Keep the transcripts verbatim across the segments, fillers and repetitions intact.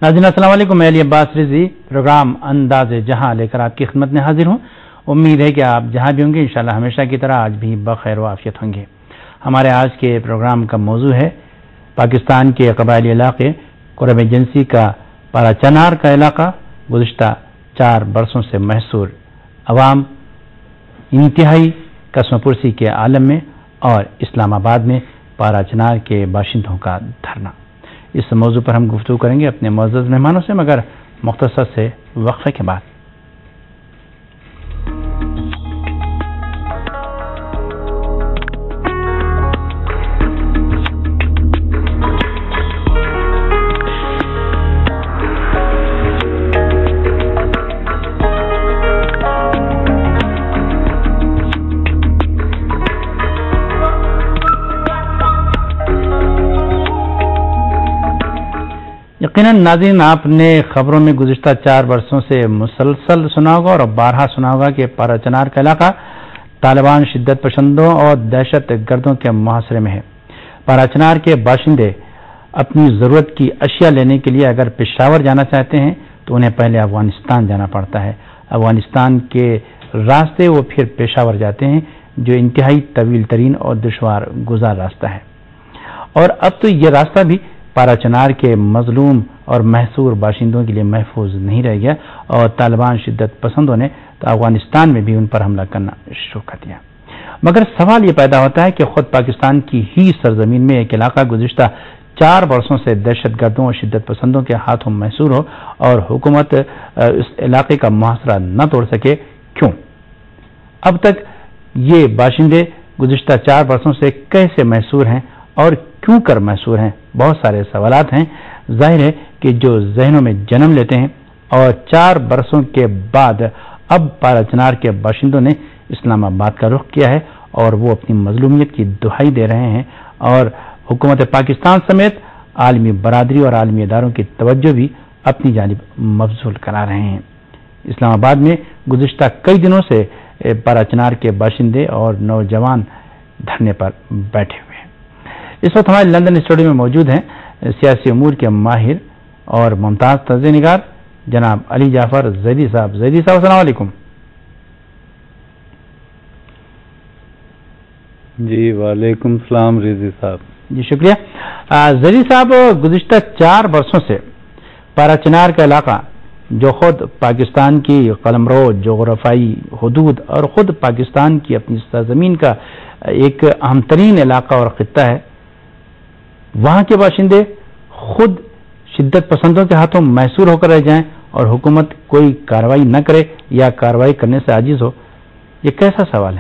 नाज़रीन अस्सलाम वालेकुम, मैं अली अब्बास रिजी प्रोग्राम अंदाज जहां लेकर आपकी खिदमत में हाजिर हूं। उम्मीद है कि आप जहां भी होंगे इंशाल्लाह हमेशा की तरह आज भी बखैर व आफियत होंगे। हमारे आज के प्रोग्राम का मौजू है पाकिस्तान के कबायली इलाके कुरब एजेंसी का पाराचनार का इलाका गुज़िश्ता चार बरसों से महसूर अवाम इंतहाई कसमपुरसी के आलम में और इस्लामाबाद में पाराचनार के बाशिंदों का धरना। इस मौजू पर हम गुफ्तगू करेंगे अपने मुअज़्ज़ज़ मेहमानों से, मगर मुख्तसर से वक्फे के बाद। यकीनन नाज़रीन, आपने खबरों में गुज़िश्ता चार वर्षों से मुसलसल सुना होगा और बारहा सुना होगा कि पाराचनार का इलाका तालिबान शिद्दत पसंदों और दहशत गर्दों के मुहासरे में है। पाराचनार के बाशिंदे अपनी ज़रूरत की अशिया लेने के लिए अगर पेशावर जाना चाहते हैं तो उन्हें पहले अफगानिस्तान जाना पड़ता है। अफगानिस्तान के रास्ते वो फिर पेशावर जाते हैं, जो इंतहाई तवील तरीन और दुश्वार गुजार रास्ता है। और अब तो ये रास्ता भी पाराचनार के मजलूम और महसूर बाशिंदों के लिए महफूज नहीं रह गया और तालिबान शिद्दत पसंदों ने तो अफगानिस्तान में भी उन पर हमला करना शुरू कर दिया। मगर सवाल ये पैदा होता है कि खुद पाकिस्तान की ही सरजमीन में एक इलाका गुज़िश्ता चार वर्षों से दहशत गर्दों और शिद्दत पसंदों के हाथों महसूर हो और हुकूमत इस इलाके का मुहासरा न तोड़ सके, क्यों? अब तक ये बाशिंदे गुज़िश्ता चार वर्षों से कैसे महसूर हैं और क्यों कर महसूर हैं? बहुत सारे सवालात हैं। जाहिर है कि जो जहनों में जन्म लेते हैं और चार बरसों के बाद अब पाराचनार के बाशिंदों ने इस्लामाबाद का रुख किया है और वो अपनी मजलूमियत की दुहाई दे रहे हैं और हुकूमत पाकिस्तान समेत आलमी बरादरी और आलमी इदारों की तवज्जो भी अपनी जानिब मबजूल करा रहे हैं। इस्लामाबाद में गुज़िश्ता कई दिनों से पाराचनार के बाशिंदे और नौजवान धरने पर बैठे हुए हैं। इस वक्त हमारे लंदन स्टूडियो में मौजूद हैं सियासी उमूर के माहिर और मुमताज़ तर्ज़-ए-निगार जनाब अली जाफर ज़ैदी साहब। ज़ैदी साहब अस्सलाम वालेकुम। जी वालेकुम सलाम रिज़ी साहब। जी शुक्रिया। ज़ैदी साहब, गुज़िश्ता चार वर्षों से पाराचनार का इलाका जो खुद पाकिस्तान की कलमरो जोग्राफाई हदूद और खुद पाकिस्तान की अपनी सरजमीन का एक अहम तरीन इलाका और खित्ता है, वहां के बाशिंदे खुद शिद्दत पसंदों के हाथों महसूर होकर रह जाएं और हुकूमत कोई कार्रवाई न करे या कार्रवाई करने से आजिज हो, ये कैसा सवाल है?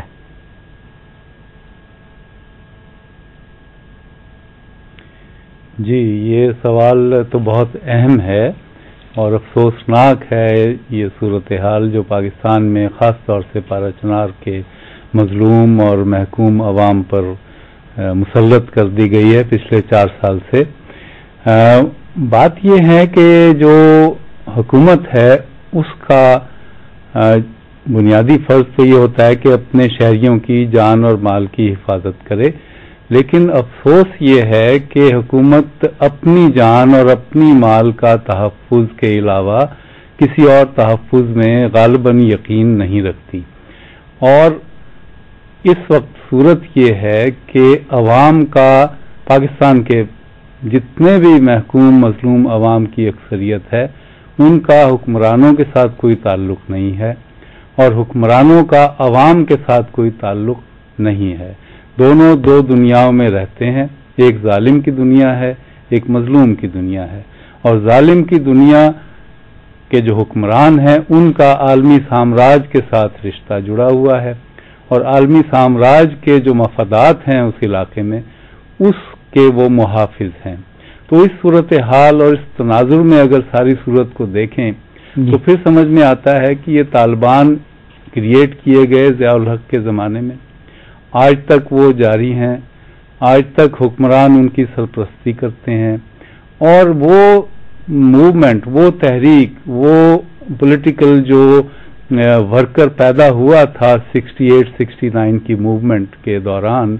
जी, ये सवाल तो बहुत अहम है और अफसोसनाक है ये सूरत हाल जो पाकिस्तान में ख़ास तौर से पाराचनार के मजलूम और महकूम अवाम पर मुसल्लत कर दी गई है पिछले चार साल से। आ, बात यह है कि जो हुकूमत है उसका बुनियादी फ़र्ज तो ये होता है कि अपने शहरियों की जान और माल की हिफाजत करे, लेकिन अफसोस ये है कि हुकूमत अपनी जान और अपनी माल का तहफ़्फ़ुज़ के अलावा किसी और तहफ़्फ़ुज़ में ग़ालिबन यकीन नहीं रखती। और इस वक्त सूरत ये है कि अवाम का, पाकिस्तान के जितने भी महकूम मजलूम अवाम की अक्सरियत है, उनका हुक्मरानों के साथ कोई ताल्लुक़ नहीं है और हुक्मरानों का अवाम के साथ कोई ताल्लुक़ नहीं है। दोनों दो दुनियाओं में रहते हैं, एक जालिम की दुनिया है, एक मजलूम की दुनिया है। और जालिम की दुनिया के जो हुक्मरान हैं उनका आलमी साम्राज्य के साथ रिश्ता जुड़ा हुआ है और आलमी साम्राज्य के जो मफादात हैं उस इलाके में उसके वो मुहाफिज हैं। तो इस सूरत हाल और इस तनाजुर में अगर सारी सूरत को देखें तो फिर समझ में आता है कि ये तालिबान क्रिएट किए गए ज़ियाउल हक के ज़माने में आज तक वो जारी हैं, आज तक हुक्मरान उनकी सरपरस्ती करते हैं और वो मूवमेंट, वो तहरीक, वो पॉलिटिकल जो वर्कर पैदा हुआ था अड़सठ उनहत्तर की मूवमेंट के दौरान,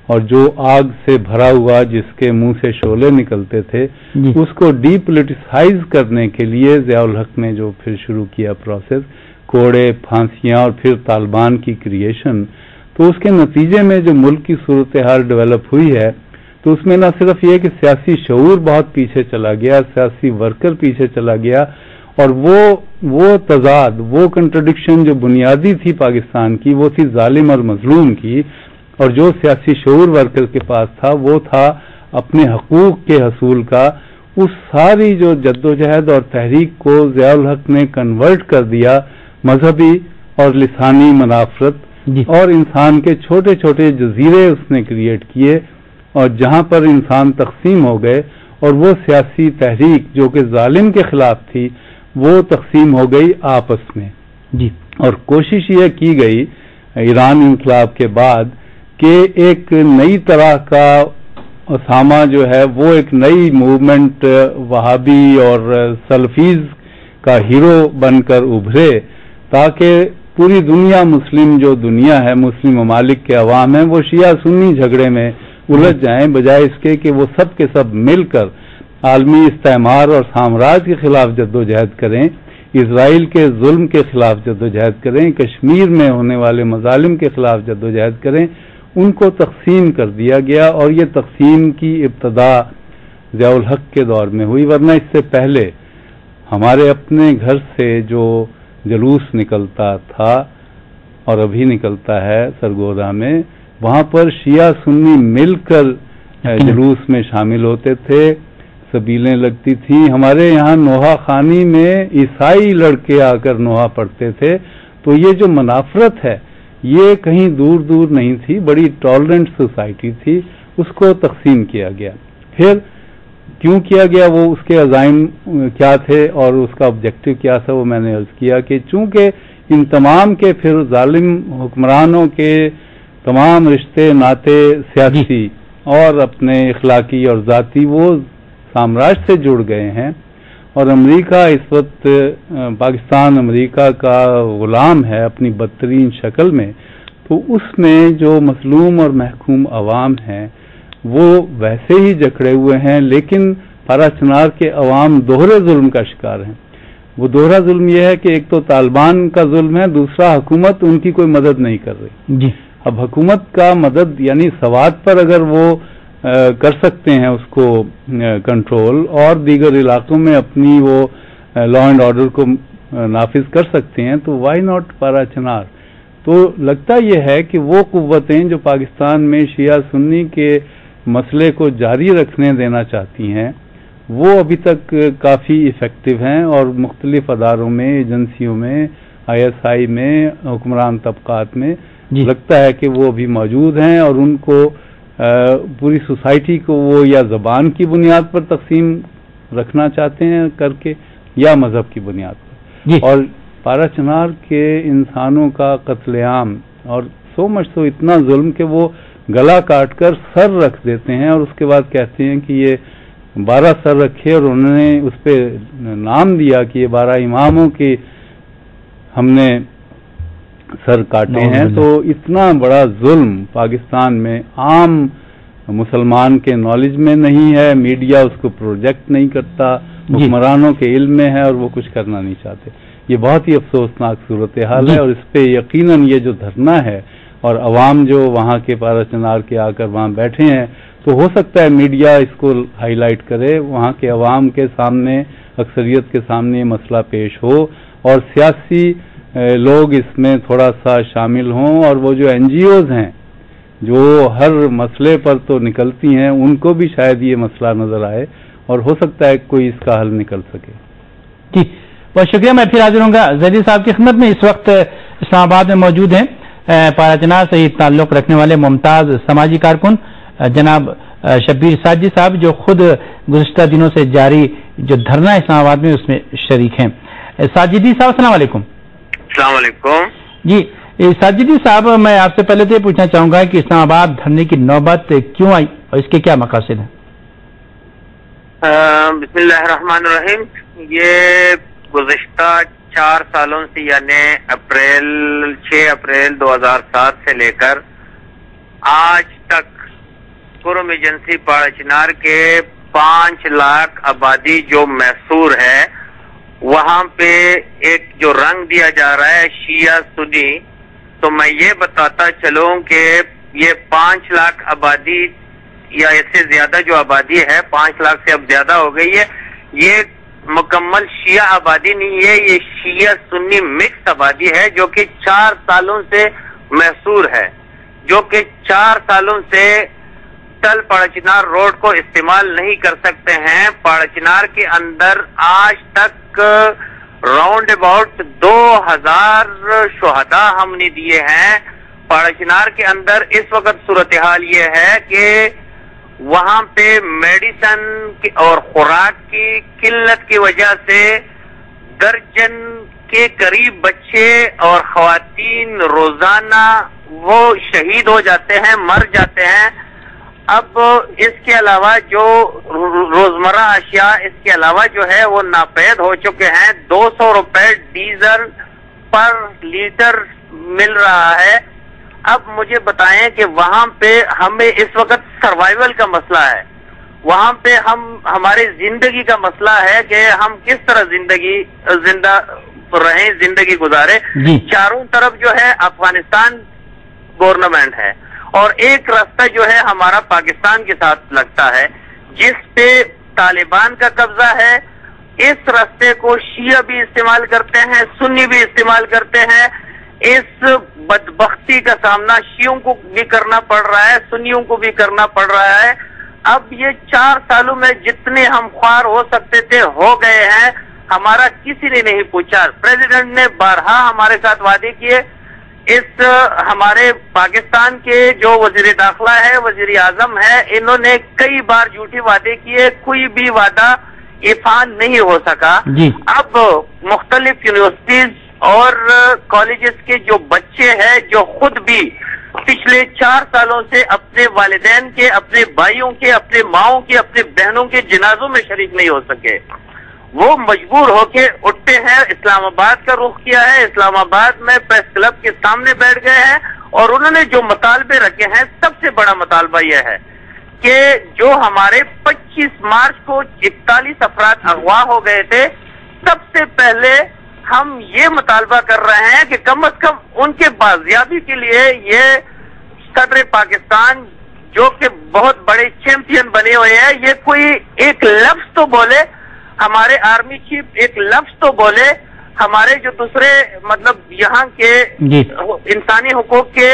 اور جو آگ سے بھرا ہوا جس کے منہ سے شعلے نکلتے تھے جی. اس کو ڈی پولیٹیسائز کرنے کے لیے ضیاء الحق نے جو پھر شروع کیا پروسیس، کوڑے، پھانسیاں اور پھر طالبان کی کریشن، تو اس کے نتیجے میں جو ملک کی صورتحال ڈیولپ ہوئی ہے تو اس میں نہ صرف یہ کہ سیاسی شعور بہت پیچھے چلا گیا، سیاسی ورکر پیچھے چلا گیا، اور وہ وہ تضاد، وہ کنٹرڈکشن جو بنیادی تھی پاکستان کی، وہ تھی ظالم اور مظلوم کی، اور جو سیاسی شعور ورکر کے پاس تھا وہ تھا اپنے حقوق کے حصول کا۔ اس ساری جو جدوجہد اور تحریک کو ضیاء الحق نے کنورٹ کر دیا مذہبی اور لسانی منافرت، جی. اور انسان کے چھوٹے چھوٹے جزیرے اس نے کریٹ کیے، اور جہاں پر انسان تقسیم ہو گئے، اور وہ سیاسی تحریک جو کہ ظالم کے خلاف تھی وہ تقسیم ہو گئی آپس میں۔ جی. اور کوشش یہ کی گئی ایران انقلاب کے بعد کہ ایک نئی طرح کا اسامہ جو ہے وہ ایک نئی موومنٹ وہابی اور سلفیز کا ہیرو بن کر ابھرے، تاکہ پوری دنیا، مسلم جو دنیا ہے، مسلم ممالک کے عوام ہیں، وہ شیعہ سنی جھگڑے میں الجھ جائیں، بجائے اس کے کہ وہ سب کے سب مل کر عالمی استعمار اور سامراج کے خلاف جدوجہد کریں، اسرائیل کے ظلم کے خلاف جدوجہد کریں، کشمیر میں ہونے والے مظالم کے خلاف جدوجہد کریں۔ ان کو تقسیم کر دیا گیا، اور یہ تقسیم کی ابتدا ضیاء الحق کے دور میں ہوئی، ورنہ اس سے پہلے ہمارے اپنے گھر سے جو جلوس نکلتا تھا اور ابھی نکلتا ہے سرگودا میں، وہاں پر شیعہ سنی مل کر جلوس میں شامل ہوتے تھے، سبیلیں لگتی تھیں۔ ہمارے یہاں نوحہ خانی میں عیسائی لڑکے آ کر نوحہ پڑھتے تھے، تو یہ جو منافرت ہے یہ کہیں دور دور نہیں تھی، بڑی ٹالرنٹ سوسائٹی تھی، اس کو تقسیم کیا گیا۔ پھر کیوں کیا گیا، وہ اس کے عزائم کیا تھے اور اس کا آبجیکٹو کیا تھا، وہ میں نے عرض کیا کہ چونکہ ان تمام کے پھر ظالم حکمرانوں کے تمام رشتے ناطے سیاسی اور اپنے اخلاقی اور ذاتی وہ سامراج سے جڑ گئے ہیں، اور امریکہ اس وقت پاکستان امریکہ کا غلام ہے اپنی بدترین شکل میں، تو اس میں جو مظلوم اور محکوم عوام ہیں وہ ویسے ہی جکڑے ہوئے ہیں، لیکن پارا چنار کے عوام دوہرے ظلم کا شکار ہیں۔ وہ دوہرا ظلم یہ ہے کہ ایک تو طالبان کا ظلم ہے، دوسرا حکومت ان کی کوئی مدد نہیں کر رہی۔ جی. اب حکومت کا مدد یعنی سوات پر اگر وہ کر سکتے ہیں اس کو کنٹرول، اور دیگر علاقوں میں اپنی وہ لا اینڈ آرڈر کو نافذ کر سکتے ہیں، تو وائی ناٹ پارا چنار؟ تو لگتا یہ ہے کہ وہ قوتیں جو پاکستان میں شیعہ سنی کے مسئلے کو جاری رکھنے دینا چاہتی ہیں وہ ابھی تک کافی ایفیکٹو ہیں، اور مختلف اداروں میں، ایجنسیوں میں، آئی ایس آئی میں، حکمران طبقات میں جی. لگتا ہے کہ وہ ابھی موجود ہیں، اور ان کو پوری سوسائٹی کو وہ یا زبان کی بنیاد پر تقسیم رکھنا چاہتے ہیں کر کے، یا مذہب کی بنیاد پر جی. اور پارا چنار کے انسانوں کا قتل عام، اور سو مچ سو اتنا ظلم کہ وہ گلا کاٹ کر سر رکھ دیتے ہیں، اور اس کے بعد کہتے ہیں کہ یہ بارہ سر رکھے، اور انہوں نے اس پہ نام دیا کہ یہ بارہ اماموں کے ہم نے سر کاٹے ہیں۔ تو اتنا بڑا ظلم پاکستان میں عام مسلمان کے نالج میں نہیں ہے، میڈیا اس کو پروجیکٹ نہیں کرتا، حکمرانوں کے علم میں ہے، اور وہ کچھ کرنا نہیں چاہتے۔ یہ بہت ہی افسوسناک صورتحال ہے، اور اس پہ یقیناً یہ جو دھرنا ہے اور عوام جو وہاں کے پارا چنار کے آ کر وہاں بیٹھے ہیں، تو ہو سکتا ہے میڈیا اس کو ہائی لائٹ کرے، وہاں کے عوام کے سامنے، اکثریت کے سامنے یہ مسئلہ پیش ہو، اور سیاسی لوگ اس میں تھوڑا سا شامل ہوں، اور وہ جو این جی اوز ہیں جو ہر مسئلے پر تو نکلتی ہیں، ان کو بھی شاید یہ مسئلہ نظر آئے، اور ہو سکتا ہے کوئی اس کا حل نکل سکے۔ جی بہت شکریہ، میں پھر حاضر ہوں گا ظہیر صاحب کی خدمت میں۔ اس وقت اسلام آباد میں موجود ہیں پارا چنار سے تعلق رکھنے والے ممتاز سماجی کارکن جناب شبیر ساجد صاحب، جو خود گزشتہ دنوں سے جاری جو دھرنا اسلام آباد میں اس میں شریک ہیں۔ ساجدی صاحب السلام علیکم۔ السلام علیکم جی۔ ساجدی صاحب، میں آپ سے پہلے تو یہ پوچھنا چاہوں گا کہ اسلام آباد دھرنے کی نوبت کیوں آئی اور اس کے کیا مقاصد ہیں؟ بسم اللہ الرحمن الرحیم۔ یہ گزشتہ چار سالوں سے یعنی اپریل چھ اپریل دو ہزار سات سے لے کر آج تک قرم ایجنسی پاڑا چنار کے پانچ لاکھ آبادی جو محصور ہے وہاں پہ ایک جو رنگ دیا جا رہا ہے شیعہ سنی، تو میں یہ بتاتا چلوں کہ یہ پانچ لاکھ آبادی یا اس سے زیادہ جو آبادی ہے، پانچ لاکھ سے اب زیادہ ہو گئی ہے، یہ مکمل شیعہ آبادی نہیں ہے، یہ شیعہ سنی مکس آبادی ہے جو کہ چار سالوں سے محصور ہے، جو کہ چار سالوں سے ٹل پاڑا چنار روڈ کو استعمال نہیں کر سکتے ہیں۔ پاڑا چنار کے اندر آج تک راؤنڈ اباؤٹ دو ہزار شہداء ہم نے دیے ہیں۔ پاڑا چنار کے اندر اس وقت صورتحال یہ ہے کہ وہاں پہ میڈیسن اور خوراک کی قلت کی وجہ سے درجن کے قریب بچے اور خواتین روزانہ وہ شہید ہو جاتے ہیں، مر جاتے ہیں۔ اب اس کے علاوہ جو روزمرہ اشیاء اس کے علاوہ جو ہے وہ ناپید ہو چکے ہیں۔ دو سو روپے ڈیزل پر لیٹر مل رہا ہے۔ اب مجھے بتائیں کہ وہاں پہ ہمیں اس وقت سروائیول کا مسئلہ ہے، وہاں پہ ہم ہماری زندگی کا مسئلہ ہے کہ ہم کس طرح زندگی زندہ رہیں، زندگی گزارے۔ چاروں طرف جو ہے افغانستان گورنمنٹ ہے اور ایک راستہ جو ہے ہمارا پاکستان کے ساتھ لگتا ہے جس پہ طالبان کا قبضہ ہے۔ اس راستے کو شیعہ بھی استعمال کرتے ہیں، سنی بھی استعمال کرتے ہیں۔ اس بدبختی کا سامنا شیعوں کو بھی کرنا پڑ رہا ہے، سنیوں کو بھی کرنا پڑ رہا ہے۔ اب یہ چار سالوں میں جتنے ہم خوار ہو سکتے تھے ہو گئے ہیں، ہمارا کسی نے نہیں پوچھا۔ پریزیڈنٹ نے بارہا ہمارے ساتھ وعدے کیے، اس ہمارے پاکستان کے جو وزیر داخلہ ہے، وزیر اعظم ہے، انہوں نے کئی بار جھوٹی وعدے کیے، کوئی بھی وعدہ ایفان نہیں ہو سکا۔ اب مختلف یونیورسٹیز اور کالجز کے جو بچے ہیں جو خود بھی پچھلے چار سالوں سے اپنے والدین کے، اپنے بھائیوں کے، اپنے ماؤں کے، اپنے بہنوں کے جنازوں میں شریک نہیں ہو سکے، وہ مجبور ہو کے اٹھتے ہیں، اسلام آباد کا رخ کیا ہے، اسلام آباد میں پریس کلب کے سامنے بیٹھ گئے ہیں اور انہوں نے جو مطالبے رکھے ہیں، سب سے بڑا مطالبہ یہ ہے کہ جو ہمارے پچیس مارچ کو اکتالیس افراد اغوا ہو گئے تھے، سب سے پہلے ہم یہ مطالبہ کر رہے ہیں کہ کم از کم ان کے بازیابی کے لیے یہ صدر پاکستان جو کہ بہت بڑے چیمپئن بنے ہوئے ہیں، یہ کوئی ایک لفظ تو بولے، ہمارے آرمی چیف ایک لفظ تو بولے، ہمارے جو دوسرے مطلب یہاں کے انسانی حقوق کے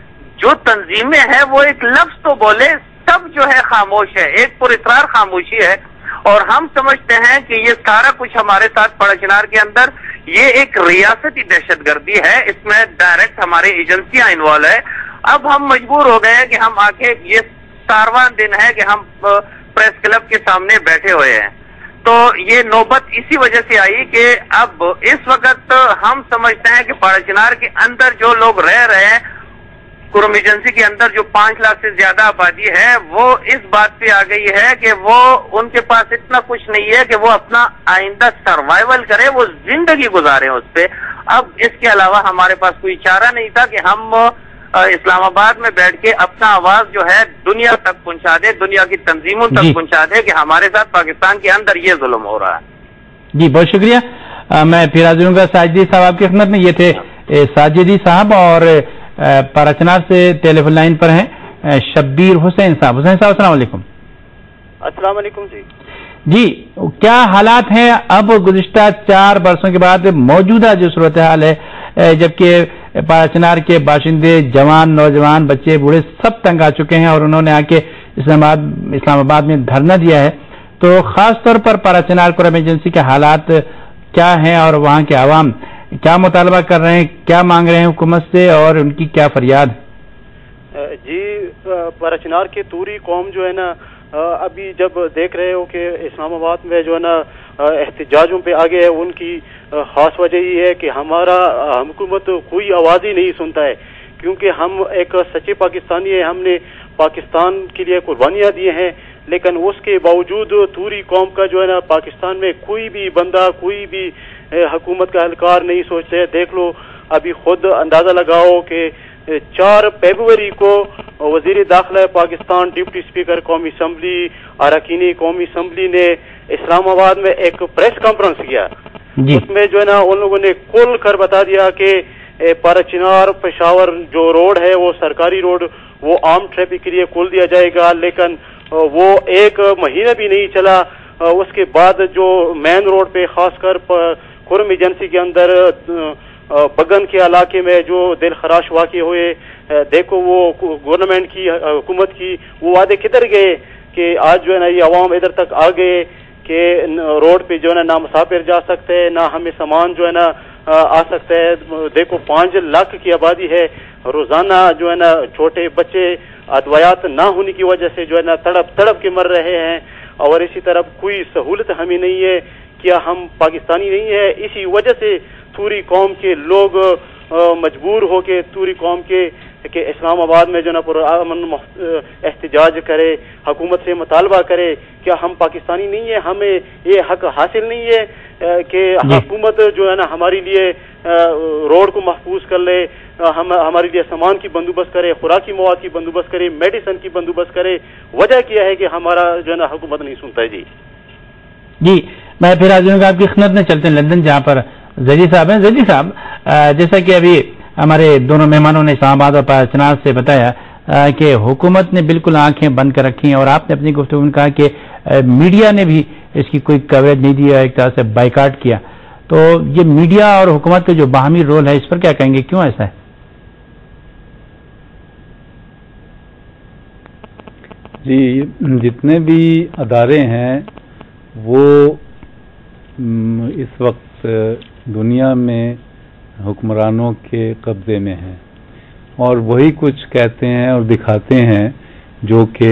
جو تنظیمیں ہیں وہ ایک لفظ تو بولے۔ سب جو ہے خاموش ہے، ایک پر اصرار خاموشی ہے، اور ہم سمجھتے ہیں کہ یہ سارا کچھ ہمارے ساتھ پاڑا چنار کے اندر یہ ایک ریاستی دہشت گردی ہے، اس میں ڈائریکٹ ہماری ایجنسیاں انوالو ہے۔ اب ہم مجبور ہو گئے ہیں کہ ہم آ کے یہ سارواں دن ہے کہ ہم پریس کلب کے سامنے بیٹھے ہوئے ہیں، تو یہ نوبت اسی وجہ سے آئی کہ اب اس وقت ہم سمجھتے ہیں کہ پاڑا چنار کے اندر جو لوگ رہ رہے ہیں، قرم ایجنسی کے اندر جو پانچ لاکھ سے زیادہ آبادی ہے، وہ اس بات پہ آ گئی ہے کہ وہ ان کے پاس اتنا کچھ نہیں ہے کہ وہ اپنا آئندہ سروائیول کرے، وہ زندگی گزارے اس پہ۔ اب اس کے علاوہ ہمارے پاس کوئی چارہ نہیں تھا کہ ہم اسلام آباد میں بیٹھ کے اپنا آواز جو ہے دنیا تک پہنچا دے، دنیا کی تنظیموں تک پہنچا دے کہ ہمارے ساتھ پاکستان کے اندر یہ ظلم ہو رہا ہے۔ جی بہت شکریہ، میں پھر حاضر ہوں گا ساجدی صاحب آپ کی خدمت میں۔ یہ تھے ساجدی صاحب اور پاڑا چنار سے ٹیلی فون لائن پر ہیں شبیر حسین صاحب۔ حسین صاحب السلام علیکم۔ السلام علیکم جی۔ جی کیا حالات ہیں اب گزشتہ چار برسوں کے بعد موجودہ جو صورتحال ہے، جبکہ پاڑا چنار کے باشندے جوان، نوجوان، بچے، بوڑھے سب تنگ آ چکے ہیں اور انہوں نے آ کے اسلام آباد اسلام آباد میں دھرنا دیا ہے، تو خاص طور پر پاڑا چنار قرم ایجنسی کے حالات کیا ہیں اور وہاں کے عوام کیا مطالبہ کر رہے ہیں، کیا مانگ رہے ہیں حکومت سے اور ان کی کیا فریاد؟ جی پاڑا چنار کے توری قوم جو ہے نا، ابھی جب دیکھ رہے ہو کہ اسلام آباد میں جو ہے نا احتجاجوں پہ آگے ہے، ان کی خاص وجہ یہ ہے کہ ہمارا حکومت کوئی آواز ہی نہیں سنتا ہے، کیونکہ ہم ایک سچے پاکستانی ہیں، ہم نے پاکستان کے لیے قربانیاں دی ہیں، لیکن اس کے باوجود توری قوم کا جو ہے نا پاکستان میں کوئی بھی بندہ، کوئی بھی حکومت کا اہلکار نہیں سوچتے۔ دیکھ لو ابھی خود اندازہ لگاؤ کہ چار فیبروری کو وزیر داخلہ پاکستان ڈپٹی اسپیکر قومی اسمبلی اراکین قومی اسمبلی نے اسلام آباد میں ایک پریس کانفرنس کیا جی. اس میں جو ہے نا ان لوگوں نے کھول کر بتا دیا کہ پارا چنار پشاور جو روڈ ہے وہ سرکاری روڈ وہ عام ٹریفک کے لیے کھول دیا جائے گا، لیکن وہ ایک مہینہ بھی نہیں چلا. اس کے بعد جو مین روڈ پہ خاص کر خرم ایجنسی کے اندر بگن کے علاقے میں جو دل خراش واقع ہوئے، دیکھو وہ گورنمنٹ کی حکومت کی وہ وعدے کدھر گئے کہ آج جو ہے نا یہ عوام ادھر تک آ گئے کہ روڈ پہ جو ہے نا نہ مسافر جا سکتے ہیں، نہ ہمیں سامان جو ہے نا آ سکتا ہے. دیکھو پانچ لاکھ کی آبادی ہے، روزانہ جو ہے نا چھوٹے بچے ادویات نہ ہونے کی وجہ سے جو ہے نا تڑپ تڑپ کے مر رہے ہیں، اور اسی طرح کوئی سہولت ہمیں نہیں ہے. کیا ہم پاکستانی نہیں ہے؟ اسی وجہ سے توری قوم کے لوگ مجبور ہو کے توری قوم کے کہ اسلام آباد میں جو نا پرامن احتجاج کرے، حکومت سے مطالبہ کرے. کیا ہم پاکستانی نہیں ہیں؟ ہمیں یہ حق حاصل نہیں ہے کہ حکومت جو ہے نا ہمارے لیے روڈ کو محفوظ کر لے، ہم ہمارے لیے سامان کی بندوبست کرے، خوراکی مواد کی بندوبست کرے، میڈیسن کی بندوبست کرے. وجہ کیا ہے کہ ہمارا جو ہے نا حکومت نہیں سنتا ہے. جی جی میں پھر آج آپ کی خدمت میں چلتے ہیں لندن، جہاں پر زیدی صاحب ہیں. زیدی صاحب، جیسا کہ ابھی ہمارے دونوں مہمانوں نے اسلام آباد اور پاکستان سے بتایا کہ حکومت نے بالکل آنکھیں بند کر رکھی ہیں، اور آپ نے اپنی گفتگو میں کہا کہ میڈیا نے بھی اس کی کوئی کوریج نہیں دی، ایک طرح سے بائیکاٹ کیا. تو یہ میڈیا اور حکومت کا جو باہمی رول ہے اس پر کیا کہیں گے، کیوں ایسا ہے؟ جی جتنے بھی ادارے ہیں وہ اس وقت دنیا میں حکمرانوں کے قبضے میں ہیں، اور وہی کچھ کہتے ہیں اور دکھاتے ہیں جو کہ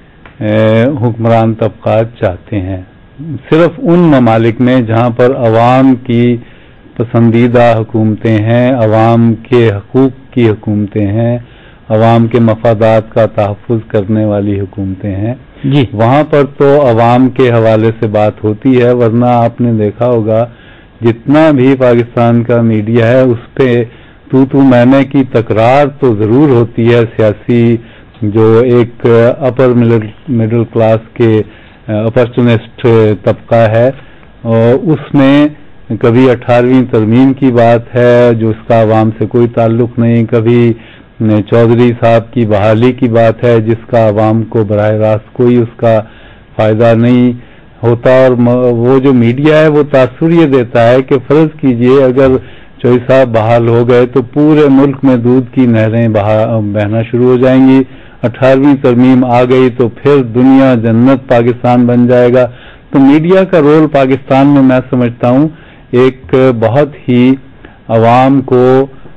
حکمران طبقات چاہتے ہیں. صرف ان ممالک میں جہاں پر عوام کی پسندیدہ حکومتیں ہیں، عوام کے حقوق کی حکومتیں ہیں، عوام کے مفادات کا تحفظ کرنے والی حکومتیں ہیں، جی وہاں پر تو عوام کے حوالے سے بات ہوتی ہے. ورنہ آپ نے دیکھا ہوگا جتنا بھی پاکستان کا میڈیا ہے اس پہ تو تو میں میں کی تکرار تو ضرور ہوتی ہے. سیاسی جو ایک اپر مڈل کلاس کے اپرچونسٹ طبقہ ہے، اور اس میں کبھی اٹھارہویں ترمیم کی بات ہے جو اس کا عوام سے کوئی تعلق نہیں، کبھی چودھری صاحب کی بحالی کی بات ہے جس کا عوام کو براہ راست کوئی اس کا فائدہ نہیں ہوتا. اور وہ جو میڈیا ہے وہ تاثر یہ دیتا ہے کہ فرض کیجئے اگر چودھری صاحب بحال ہو گئے تو پورے ملک میں دودھ کی نہریں بہنا شروع ہو جائیں گی. اٹھارہویں ترمیم آ گئی تو پھر دنیا جنت پاکستان بن جائے گا. تو میڈیا کا رول پاکستان میں میں سمجھتا ہوں ایک بہت ہی عوام کو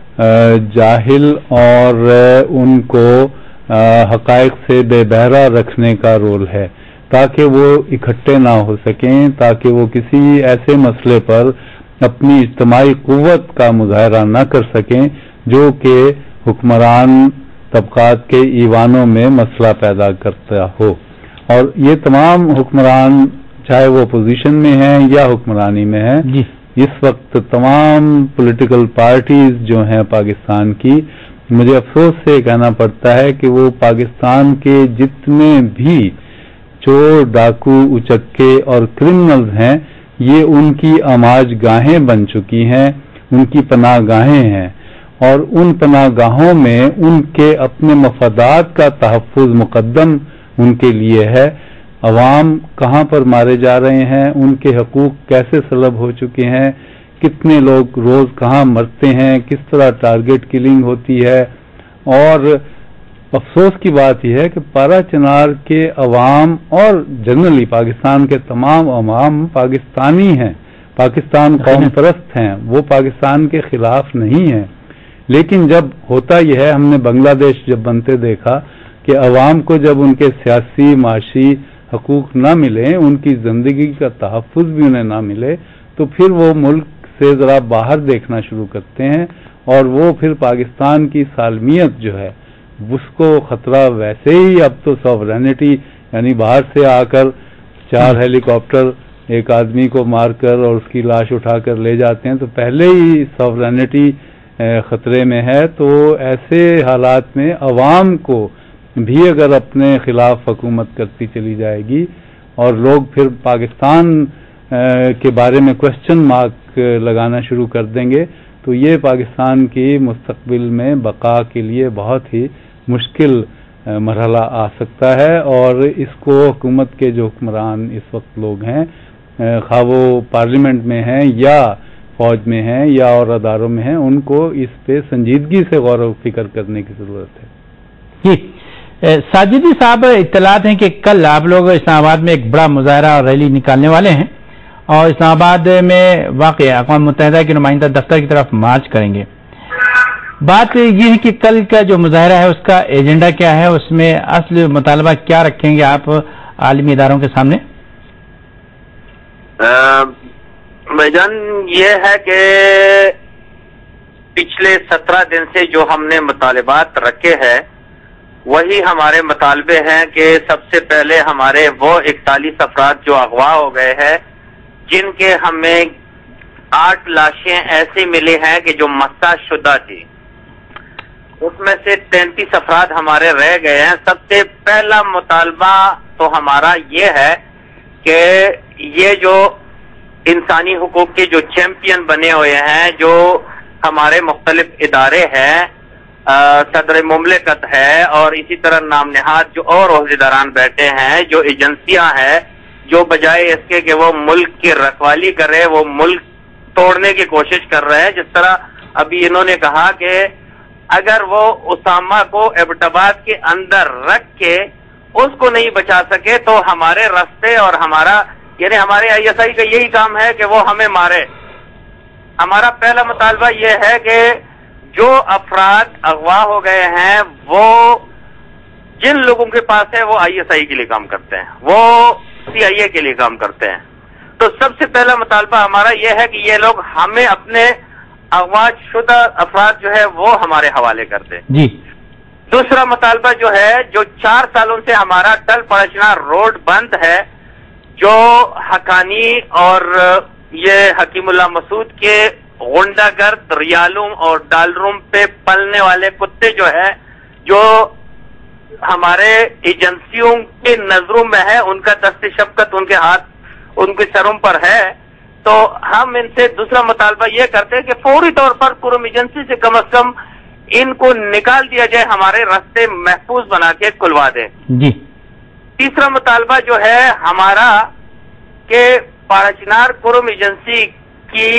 جاہل اور ان کو حقائق سے بے بہرہ رکھنے کا رول ہے، تاکہ وہ اکٹھے نہ ہو سکیں، تاکہ وہ کسی ایسے مسئلے پر اپنی اجتماعی قوت کا مظاہرہ نہ کر سکیں جو کہ حکمران طبقات کے ایوانوں میں مسئلہ پیدا کرتا ہو. اور یہ تمام حکمران چاہے وہ اپوزیشن میں ہیں یا حکمرانی میں ہیں، جی اس وقت تمام پولیٹیکل پارٹیز جو ہیں پاکستان کی، مجھے افسوس سے کہنا پڑتا ہے کہ وہ پاکستان کے جتنے بھی چور، ڈاکو، اچکے اور کرمنلز ہیں یہ ان کی آماج گاہیں بن چکی ہیں، ان کی پناہ گاہیں ہیں، اور ان پناہ گاہوں میں ان کے اپنے مفادات کا تحفظ مقدم ان کے لیے ہے. عوام کہاں پر مارے جا رہے ہیں، ان کے حقوق کیسے سلب ہو چکے ہیں، کتنے لوگ روز کہاں مرتے ہیں، کس طرح ٹارگٹ کلنگ ہوتی ہے. اور افسوس کی بات یہ ہے کہ پارا چنار کے عوام اور جنرلی پاکستان کے تمام عوام پاکستانی ہیں، پاکستان قوم پرست ہیں، وہ پاکستان کے خلاف نہیں ہیں. لیکن جب ہوتا یہ ہے، ہم نے بنگلہ دیش جب بنتے دیکھا کہ عوام کو جب ان کے سیاسی معاشی حقوق نہ ملیں، ان کی زندگی کا تحفظ بھی انہیں نہ ملے، تو پھر وہ ملک سے ذرا باہر دیکھنا شروع کرتے ہیں، اور وہ پھر پاکستان کی سالمیت جو ہے اس کو خطرہ ویسے ہی اب تو سوورینٹی، یعنی باہر سے آ کر چار ہیلی کاپٹر ایک آدمی کو مار کر اور اس کی لاش اٹھا کر لے جاتے ہیں، تو پہلے ہی سوورینٹی خطرے میں ہے، تو ایسے حالات میں عوام کو بھی اگر اپنے خلاف حکومت کرتی چلی جائے گی اور لوگ پھر پاکستان کے بارے میں کوشچن مارک لگانا شروع کر دیں گے تو یہ پاکستان کی مستقبل میں بقا کے لیے بہت ہی مشکل مرحلہ آ سکتا ہے، اور اس کو حکومت کے جو حکمران اس وقت لوگ ہیں، خواہ وہ پارلیمنٹ میں ہیں یا فوج میں ہیں یا اور اداروں میں ہیں، ان کو اس پہ سنجیدگی سے غور و فکر کرنے کی ضرورت ہے۔ جی ساجدی صاحب، اطلاعات ہیں کہ کل آپ لوگ اسلام آباد میں ایک بڑا مظاہرہ اور ریلی نکالنے والے ہیں اور اسلام آباد میں واقع اقوام متحدہ کے نمائندہ دفتر کی طرف مارچ کریں گے۔ بات یہ ہے کہ کل کا جو مظاہرہ ہے اس کا ایجنڈا کیا ہے، اس میں اصل مطالبہ کیا رکھیں گے آپ عالمی اداروں کے سامنے؟ بھائی جان، یہ ہے کہ پچھلے سترہ دن سے جو ہم نے مطالبات رکھے ہیں وہی ہمارے مطالبے ہیں کہ سب سے پہلے ہمارے وہ اکتالیس افراد جو اغوا ہو گئے ہیں، جن کے ہمیں آٹھ لاشیں ایسی ملی ہیں کہ جو مسح شدہ تھی، اس میں سے تینتیس افراد ہمارے رہ گئے ہیں۔ سب سے پہلا مطالبہ تو ہمارا یہ ہے کہ یہ جو انسانی حقوق کے جو چیمپئن بنے ہوئے ہیں، جو ہمارے مختلف ادارے ہیں، صدر مملکت ہے اور اسی طرح نام نہاد جو اور عہدیداران بیٹھے ہیں، جو ایجنسیاں ہیں، جو بجائے اس کے کہ وہ ملک کی رکھوالی کرے وہ ملک توڑنے کی کوشش کر رہے ہیں۔ جس طرح ابھی انہوں نے کہا کہ اگر وہ اسامہ کو ایبٹ آباد کے اندر رکھ کے اس کو نہیں بچا سکے تو ہمارے راستے اور ہمارا یعنی ہمارے آئی ایس آئی کا یہی کام ہے کہ وہ ہمیں مارے۔ ہمارا پہلا مطالبہ یہ ہے کہ جو افراد اغوا ہو گئے ہیں وہ جن لوگوں کے پاس ہے وہ آئی ایس آئی کے لیے کام کرتے ہیں، وہ سی آئی اے کے لیے کام کرتے ہیں، تو سب سے پہلا مطالبہ ہمارا یہ ہے کہ یہ لوگ ہمیں اپنے اغوا شدہ افراد جو ہے وہ ہمارے حوالے کر دیں۔ جی دوسرا مطالبہ جو ہے، جو چار سالوں سے ہمارا ٹل پڑچنا روڈ بند ہے، جو حقانی اور یہ حکیم اللہ مسعود کے غنڈہ گرد ریالوں اور ڈالروں پہ پلنے والے کتے جو ہے، جو ہمارے ایجنسیوں کے نظروں میں ہے، ان کا دست شفقت ان کے ہاتھ ان کے سروں پر ہے، تو ہم ان سے دوسرا مطالبہ یہ کرتے ہیں کہ فوری طور پر پورم ایجنسی سے کم از کم ان کو نکال دیا جائے، ہمارے راستے محفوظ بنا کے کھلوا دیں۔ جی تیسرا مطالبہ جو ہے ہمارا کہ پاڑاچنار پورم ایجنسی کی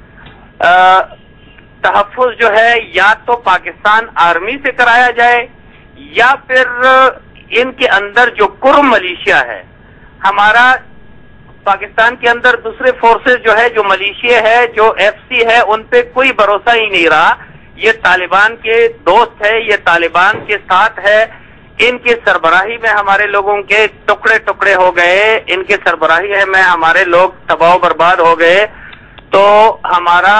تحفظ جو ہے یا تو پاکستان آرمی سے کرایا جائے یا پھر ان کے اندر جو کرم ملیشیا ہے، ہمارا پاکستان کے اندر دوسرے فورسز جو ہے، جو ملیشیا ہے، جو ایف سی ہے، ان پہ کوئی بھروسہ ہی نہیں رہا۔ یہ طالبان کے دوست ہے، یہ طالبان کے ساتھ ہے، ان کی سربراہی میں ہمارے لوگوں کے ٹکڑے ٹکڑے ہو گئے، ان کی سربراہی میں ہمارے لوگ تباہ و برباد ہو گئے۔ تو ہمارا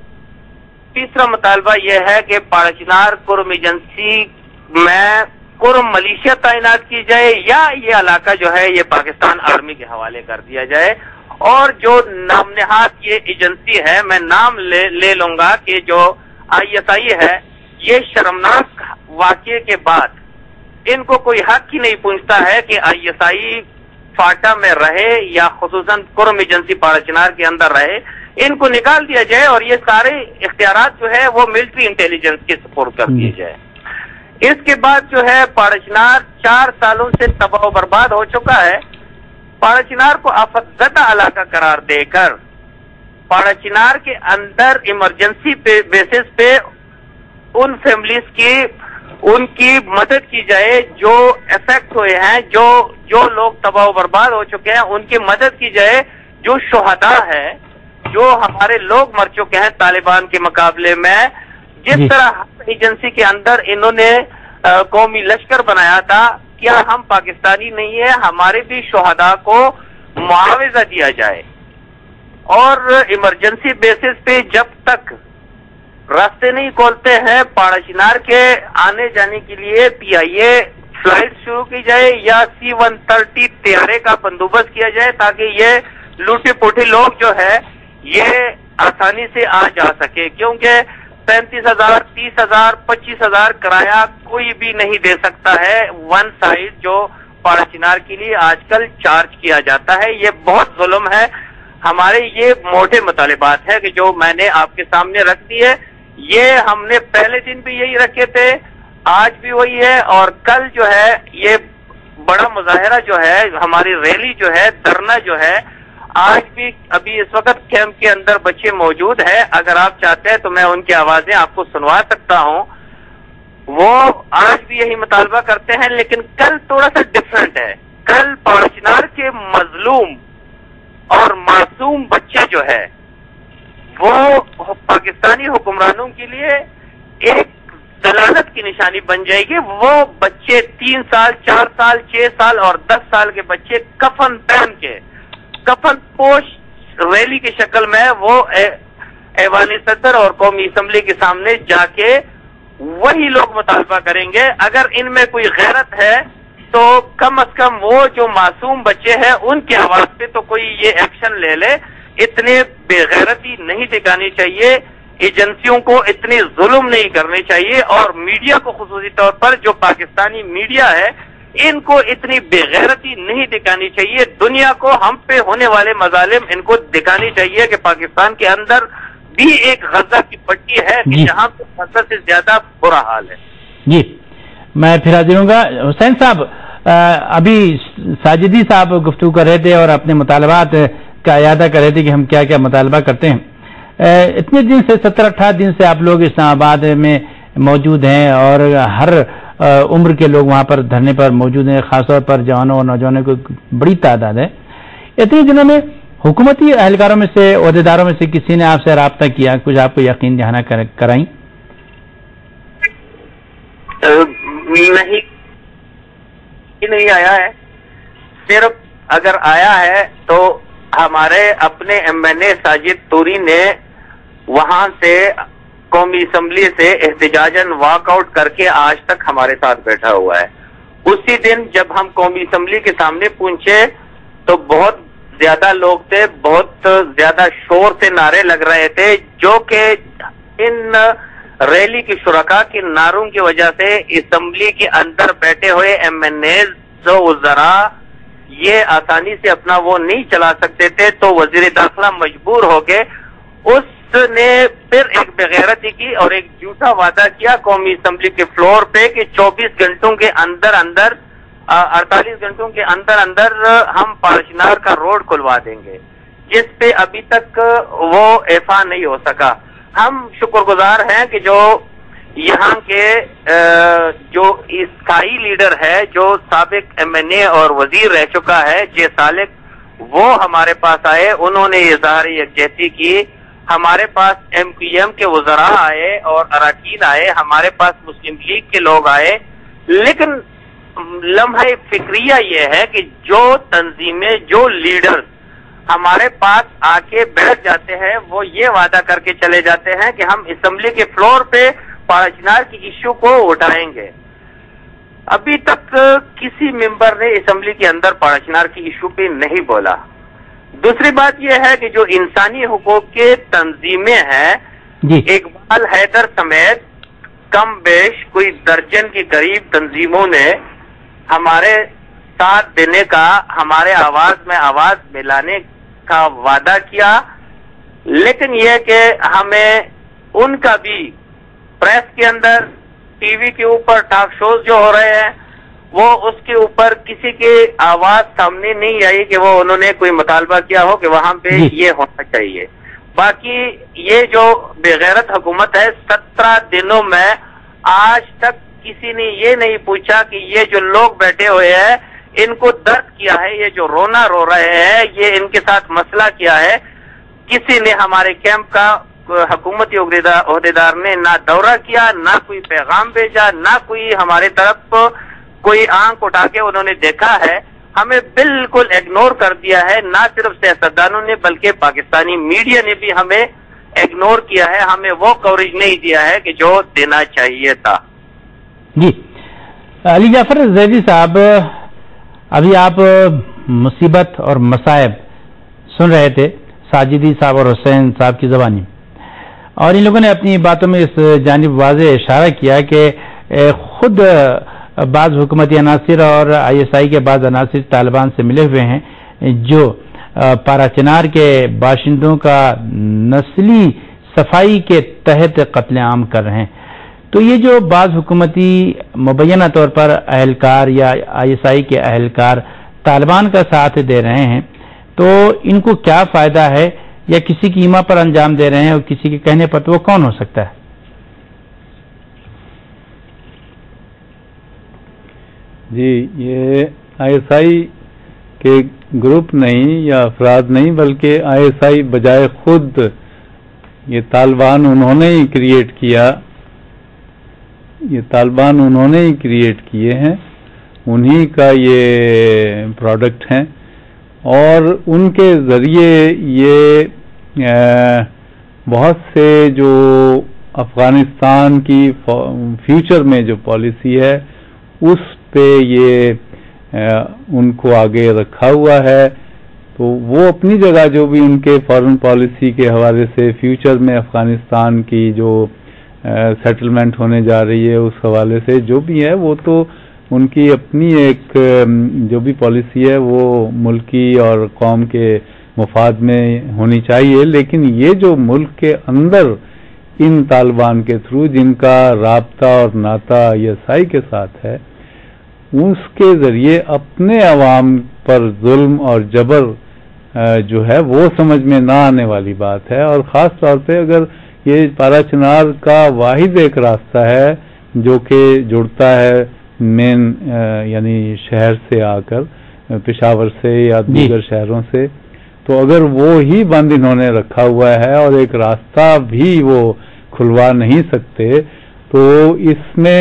تیسرا مطالبہ یہ ہے کہ پاڑاچنار کرم ایجنسی میں کرم ملیشیا تعینات کی جائے یا یہ علاقہ جو ہے یہ پاکستان آرمی کے حوالے کر دیا جائے، اور جو نام نہاد یہ ایجنسی ہے، میں نام لے, لے لوں گا کہ جو آئی ایس آئی ہے، یہ شرمناک واقعے کے بعد ان کو کوئی حق ہی نہیں پہنچتا ہے کہ آئی ایس آئی فاٹا میں رہے یا خصوصاً کرم ایجنسی پاڑاچنار کے اندر رہے، ان کو نکال دیا جائے اور یہ سارے اختیارات جو ہے وہ ملٹری انٹیلیجنس کی سپورٹ کر دیے جائے۔ اس کے بعد جو ہے پاڑاچنار چار سالوں سے تباہ و برباد ہو چکا ہے، پاڑاچنار کو آفت زدہ علاقہ قرار دے کر پاڑاچنار کے اندر ایمرجنسی بیسس پہ ان فیملیز کی ان کی مدد کی جائے جو افیکٹ ہوئے ہیں، جو جو لوگ تباہ و برباد ہو چکے ہیں ان کی مدد کی جائے، جو شہداء ہے، جو ہمارے لوگ مر چکے ہیں طالبان کے مقابلے میں۔ جس طرح ایجنسی کے اندر انہوں نے قومی لشکر بنایا تھا، کیا ہم پاکستانی نہیں ہیں؟ ہمارے بھی شہداء کو معاوضہ دیا جائے، اور ایمرجنسی بیسس پہ جب تک راستے نہیں کھولتے ہیں پاڑاچنار کے آنے جانے کے لیے پی آئی اے فلائٹ شروع کی جائے یا سی ون تھرٹی طیارے کا بندوبست کیا جائے تاکہ یہ لوٹے پوٹے لوگ جو ہے یہ آسانی سے آ جا سکے، کیونکہ पैंतीस हजार तीस हजार पच्चीस हजार किराया कोई भी नहीं दे सकता है। वन साइड जो पाड़ा चिनार के लिए आजकल चार्ज किया जाता है, ये बहुत जुल्म है। हमारे ये मोटे मुतालिबात है कि जो मैंने आपके सामने रख दी है, ये हमने पहले दिन भी यही रखे थे, आज भी वही है, और कल जो है ये बड़ा मुजाहरा जो है, हमारी रैली जो है, धरना जो है, आज भी अभी इस वक्त कैंप के अंदर बच्चे मौजूद है। अगर आप चाहते हैं तो मैं उनकी आवाजें आपको सुनवा सकता हूं। वो आज भी यही मुतालबा करते हैं, लेकिन कल थोड़ा सा डिफरेंट है। कल पाड़ा चिनार के मजलूम और मासूम बच्चे जो है वो पाकिस्तानी हुक्मरानों के लिए एक दलालत की निशानी बन जाएगी। वो बच्चे तीन साल चार साल छह साल और दस साल के बच्चे कफन पहन के, कफन पोश रैली की शक्ल में वो ऐवान सदर और कौमी असम्बली के सामने जाके वही लोग मुतालबा करेंगे। अगर इनमें कोई गैरत है तो कम अज कम वो जो मासूम बच्चे हैं उनकी आवाज पे तो कोई ये एक्शन ले ले। इतने बेगैरती नहीं दिखानी चाहिए, एजेंसियों को इतनी जुल्म नहीं करनी चाहिए, और मीडिया को खुसूसी तौर पर जो पाकिस्तानी मीडिया है इनको इतनी बेगैरती नहीं दिखानी चाहिए। दुनिया को हम पे होने वाले मजालिम इनको दिखानी चाहिए कि पाकिस्तान के अंदर भी एक गजा की पट्टी है कि जहां पे गजा से ज्यादा बुरा हाल है। जी, मैं फिर हाजिर हूँगा। हुसैन साहब, अभी साजिदी साहब गुफ्तगू कर रहे थे और अपने मुतालबात का इयादा कर रहे थे कि हम क्या क्या मुतालबा करते हैं। इतने दिन से सत्रह अठारह दिन से आप लोग इस्लामाबाद में मौजूद हैं और हर उम्र के लोग वहां पर धरने पर मौजूद हैं, खासतौर पर जवानों और नौजवानों की बड़ी तादाद है। इतने दिनों में हुकूमती एहलकारों में से, ओहदेदारों में से किसी ने आपसे राब्ता किया, कुछ आपको यकीन दहाना कर, कराई? नहीं नहीं आया है। सिर्फ अगर आया है तो हमारे अपने M N A Sajid Turi ने वहां से कौमी असम्बली से एहतजाजन वॉकआउट करके आज तक हमारे साथ बैठा हुआ है। उसी दिन जब हम कौमी असम्बली के सामने पहुंचे तो बहुत ज्यादा लोग थे, बहुत ज्यादा शोर से नारे लग रहे थे, जो कि इन रैली के शुरका के नारों की वजह से असम्बली के अंदर बैठे हुए एम एन ए जो वज़रा ये आसानी से अपना वो नहीं चला सकते थे, तो वजीर दाखिला मजबूर हो गए। उसने फिर एक बेगैरती की और एक झूठा वादा किया कौमी असम्बली के फ्लोर पे कि चौबीस घंटों के अंदर अंदर अड़तालीस घंटों के अंदर अंदर हम पाड़ा चिनार का रोड खुलवा देंगे, जिस पे अभी तक वो ऐफा नहीं हो सका। हम शुक्रगुजार हैं कि जो यहाँ के जो स्थायी लीडर है, जो साबिक एम एन ए और वजीर रह चुका है जे सालिक, वो हमारे पास आए, उन्होंने इज़हार यकजहती की। हमारे पास एम पी एम के वज़रा आए और अरकान आए, हमारे पास मुस्लिम लीग के लोग आए, लेकिन लम्हा फिक्रिया ये है कि जो तंजीमें, जो लीडर्स हमारे पास आके बैठ जाते हैं, वो ये वादा करके चले जाते हैं कि हम असम्बली के फ्लोर पे पाड़ा चिनार की इश्यू को उठाएंगे। अभी तक किसी मेंबर ने असम्बली के अंदर पाड़ा चिनार की इश्यू पे नहीं बोला। दूसरी बात यह है कि जो इंसानी हुकूक के तंजीमें हैं, इकबाल हैदर समेत कम बेश कोई दर्जन के करीब तंजीमों ने हमारे साथ देने का, हमारे आवाज में आवाज मिलाने का वादा किया, लेकिन यह कि हमें उनका भी प्रेस के अंदर, टीवी के ऊपर टॉक शोज जो हो रहे हैं, वो उसके ऊपर किसी की आवाज सामने नहीं आई कि वो उन्होंने कोई मुतालबा किया हो कि वहां पे ये होना चाहिए। बाकी ये जो बेगैरत हुकूमत है, सत्रह दिनों में आज तक किसी ने ये नहीं पूछा कि ये जो लोग बैठे हुए हैं इनको दर्द किया है, ये जो रोना रो रहे हैं, ये इनके साथ मसला किया है। किसी ने हमारे कैंप का हुकूमती ओहदेदार ने ना दौरा किया, ना कोई पैगाम भेजा, ना कोई हमारे तरफ कोई आंख उठा के उन्होंने देखा है। हमें बिल्कुल इग्नोर कर दिया है। ना सिर्फ सियासतदानों ने बल्कि पाकिस्तानी मीडिया ने भी हमें इग्नोर किया है, हमें वो कवरेज नहीं दिया है कि जो देना चाहिए था। जी, अली जाफर जैदी साहब, अभी आप मुसीबत और मसाइब सुन रहे थे साजिदी साहब और हुसैन साहब की ज़बानी। اور ان لوگوں نے اپنی باتوں میں اس جانب واضح اشارہ کیا کہ خود بعض حکومتی عناصر اور آئی ایس آئی کے بعض عناصر طالبان سے ملے ہوئے ہیں جو پارا چنار کے باشندوں کا نسلی صفائی کے تحت قتل عام کر رہے ہیں. تو یہ جو بعض حکومتی مبینہ طور پر اہلکار یا آئی ایس آئی کے اہلکار طالبان کا ساتھ دے رہے ہیں تو ان کو کیا فائدہ ہے یا کسی کی ایما پر انجام دے رہے ہیں اور کسی کے کہنے پر تو وہ کون ہو سکتا ہے؟ جی یہ آئی ایس آئی کے گروپ نہیں یا افراد نہیں بلکہ آئی ایس آئی بجائے خود یہ طالبان انہوں نے ہی کریٹ کیا یہ طالبان انہوں نے ہی کریٹ کیے ہیں انہی کا یہ پروڈکٹ ہیں اور ان کے ذریعے یہ بہت سے جو افغانستان کی فیوچر میں جو پالیسی ہے اس پہ یہ ان کو آگے رکھا ہوا ہے. تو وہ اپنی جگہ جو بھی ان کے فارن پالیسی کے حوالے سے فیوچر میں افغانستان کی جو سیٹلمنٹ ہونے جا رہی ہے اس حوالے سے جو بھی ہے وہ تو ان کی اپنی ایک جو بھی پالیسی ہے وہ ملکی اور قوم کے مفاد میں ہونی چاہیے. لیکن یہ جو ملک کے اندر ان طالبان کے تھرو جن کا رابطہ اور ناطہ آئی ایس آئی کے ساتھ ہے اس کے ذریعے اپنے عوام پر ظلم اور جبر جو ہے وہ سمجھ میں نہ آنے والی بات ہے. اور خاص طور پہ اگر یہ پارا چنار کا واحد ایک راستہ ہے جو کہ جڑتا ہے مین یعنی شہر سے آ کر پشاور سے یا دیگر شہروں سے تو اگر وہ ہی بند انہوں نے رکھا ہوا ہے اور ایک راستہ بھی وہ کھلوا نہیں سکتے تو اس میں